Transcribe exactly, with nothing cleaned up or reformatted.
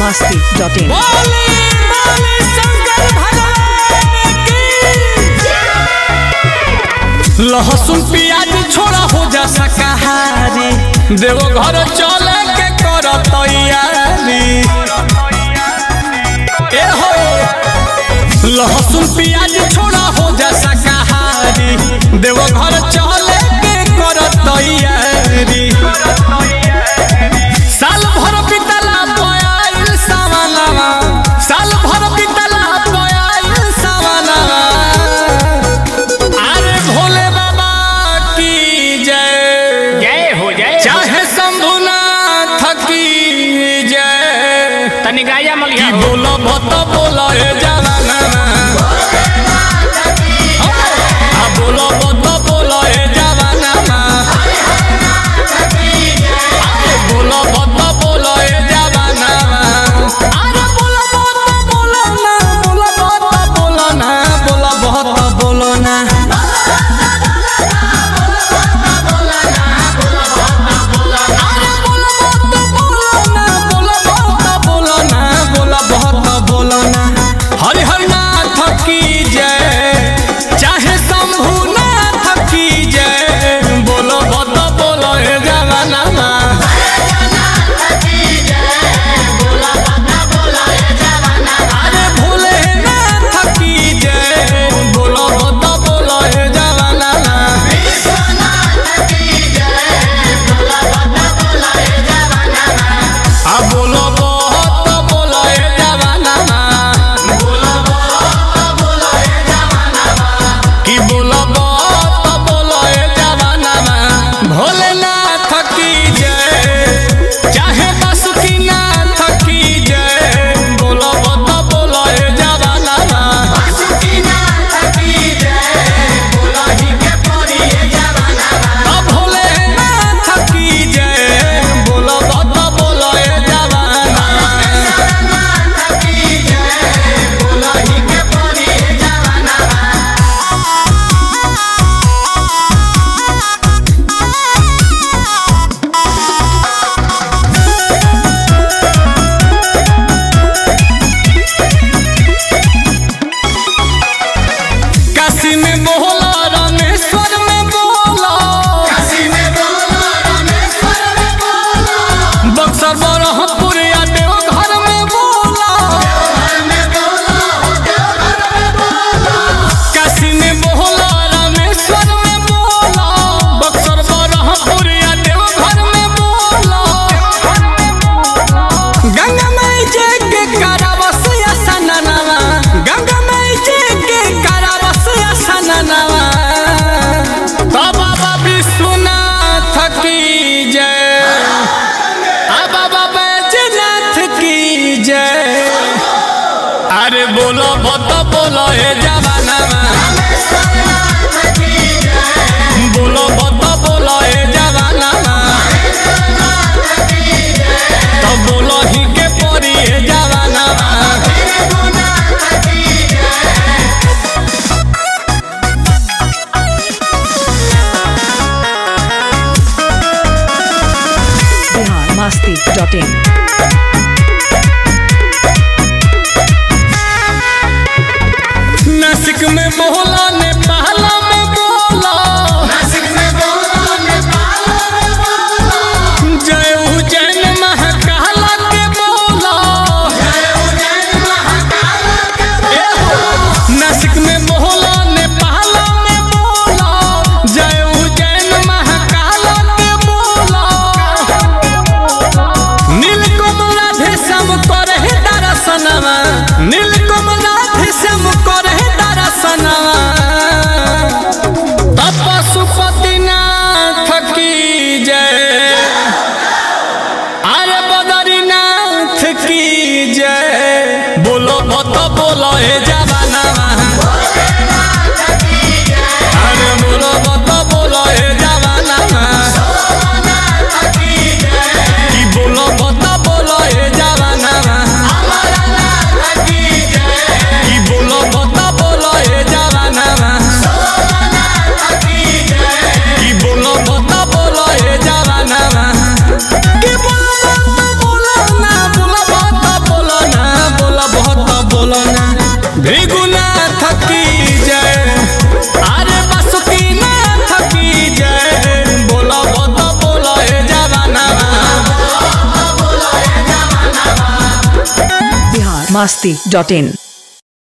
मस्ती dot इन। लहसुन प्याज छोड़ा हो जा शाकाहारी, देवो घर चले के कर तैयारी। ए हो लहसुन प्याज छोड़ा हो जा शाकाहारी, देवो घर चले के कर तैयारी। साल भर बितला पयाइल सावनवा, साल भर बितला पयाइल सावनवा। अरे भोले बाबा की जय जय हो जय, चाहे शंभुनाथ की जय। तनी गाया मलिया की बोलो भत बोलो ए जवाना, आ बोलो भत बोलो ए जवाना, बोलो भत बोलो ए जवाना। अरे बोलो भत बोलो ना, बोलो भत बोलो ना, बोलो भत बोलो ना। अरे बोलो भत बोलो ना, बोलो भत बोलो ना, बोलो भत बोलो ना। हरि हरि नाथ की जय, चाहे शंभुनाथ की जय। बोलो भत बोलो ए जवाना, अरे भोलेनाथ की जय। बोलो भत बोलो ए जवाना, आ बोलो भत बोलो ए जवाना, की बोलो भत बोलो ए जवाना। भोलेनाथ की जय, चाहे बासुकीनाथ की जय। बोलो भत बोलो ए जवाना, आ भोलेनाथ की जय। बोलो भत बोलो ए जवाना। काशी में बोला, रामेश्वर में बोला, बक्सर बरहपुर या देवघर में बोला। काशी में बोला, रामेश्वर में बोला, बक्सर बरहपुर या देवघर में बोला। गंगा माई जे के करावस या सननवा, गंगा माई जे के करावस या सननवा। बाबा विश्वनाथ की जय, आ बाबा बैजनाथ की जय। अरे बोलो भत बोलो ए जवाना, बोलो भत बोलो ए जवाना। तो बोलो ही के परी ए जवाना। Bihar Masti dot in. नासिक में बोला, नेपाल में बोला, जय उज्जैन महाकाल के बोला। ए हो, नासिक में बोला, नेपाल में बोला, जय उज्जैन महाकाल के बोला। नीलकमलाधि सम करे दर्शनवा, नीलकमलाधि सम करे दर्शनवा। पशुपतिनाथ की जय, अरे बद्रीनाथ की जय। बोलो भत बोलो ए जवाना, अरे बोलो भत बोलो ए जवाना। की बोलो भत बोलो ए जवाना, की बोलो भत बोलो ए जवाना, की बोलो भत बोलो ए जवाना। की बोलो भत बोलो ना, बोलो भत बोलो masti dot in.